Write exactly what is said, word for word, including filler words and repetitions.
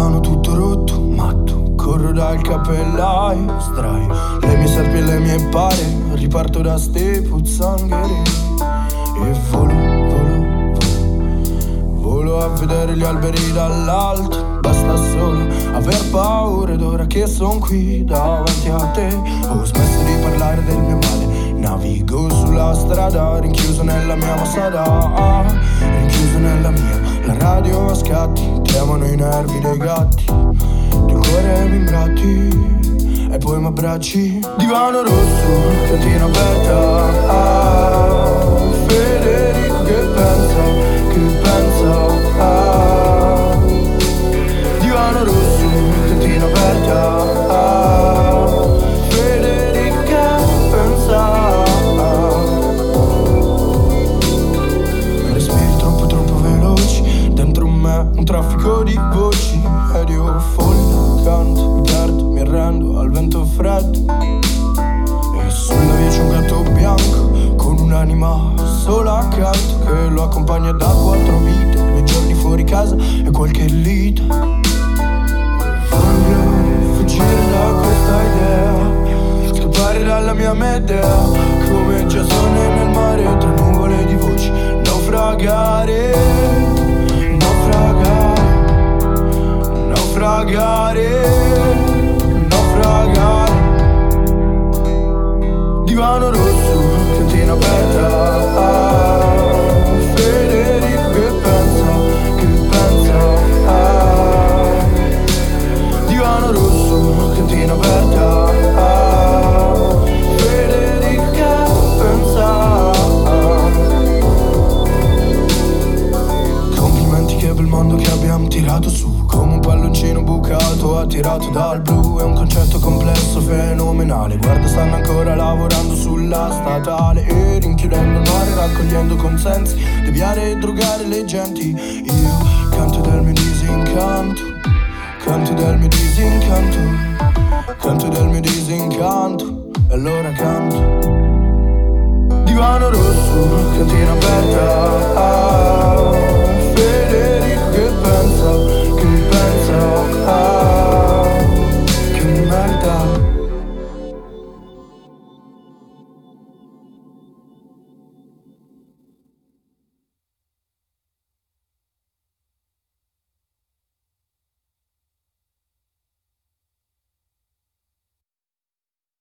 divano tutto rotto, matto, corro dal cappellaio, sdraio le mie serpi e le mie pare, riparto da ste pozzanghere e volo, volo, volo, volo a vedere gli alberi dall'alto. Basta solo aver paura ed ora che son qui davanti a te ho smesso di parlare del mio male, navigo sulla strada rinchiuso nella mia Masada, rinchiuso nella mia, la radio a scatti, tremano i nervi dei gatti, il cuore mi imbratti e poi mi abbracci. Divano rosso, cantina aperta, ah, Federico che pensa, che pensa, ah, divano rosso, cantina aperta, ah, Federico che pensa, ah. Respiri troppo troppo veloci, dentro me un traffico di voci, ed io folle, canto, mi perdo, mi arrendo al vento freddo, e sulla via c'è un gatto bianco con un'anima sola accanto che lo accompagna da quattro vite, due giorni fuori casa e qualche lite. Voglio fuggire da questa idea, scappare dalla mia Medea, come Giasone nel mare tra nuvole di voci, naufragare, naufragare, naufragare, naufragare. Divano rosso, cantina aperta, ah, Federico che pensa, che pensa, ah, divano rosso, cantina aperta, ah, Federico che pensa, ah. Complimenti, che bel mondo che abbiamo tirato su, come un palloncino bucato attirato dal blu. È un concetto complesso, fenomenale. Guarda, stanno ancora lavorando sulla statale e rinchiudendo il mare, raccogliendo consensi, deviare e drogare le genti. Io canto del mio disincanto, canto del mio disincanto, canto del mio disincanto, e allora canto. Divano rosso, cantina aperta,